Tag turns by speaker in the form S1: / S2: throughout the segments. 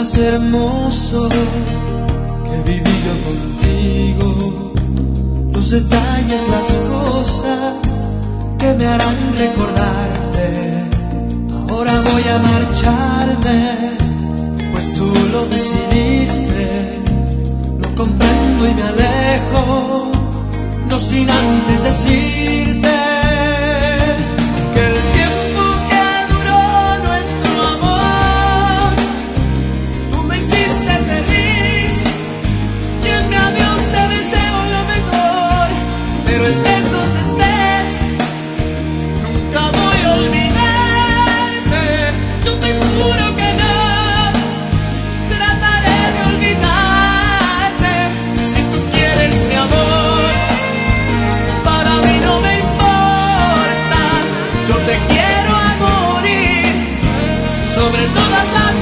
S1: más hermoso que viví yo contigo, los detalles, las cosas que me harán recordarte. Ahora voy a marcharme, pues tú lo decidiste. Lo comprendo y me alejo, no sin antes decirte que el tiempo que duró nuestro amor, tú me hiciste feliz y en mi adiós te deseo lo mejor. Pero estés donde estés, nunca voy a olvidarte. Yo te juro que no trataré de olvidarte. Si tú quieres mi amor, para mí no me importa. Yo te quiero a morir sobre todas las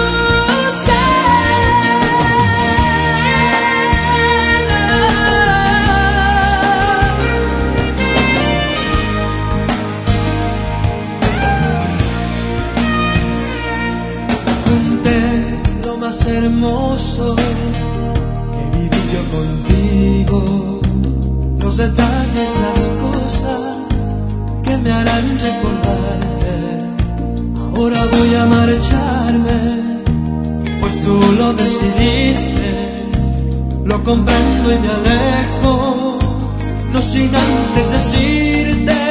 S1: más hermoso que viví yo contigo, los detalles, las cosas que me harán recordarte. Ahora voy a marcharme, pues tú lo decidiste. Lo comprendo y me alejo, no sin antes decirte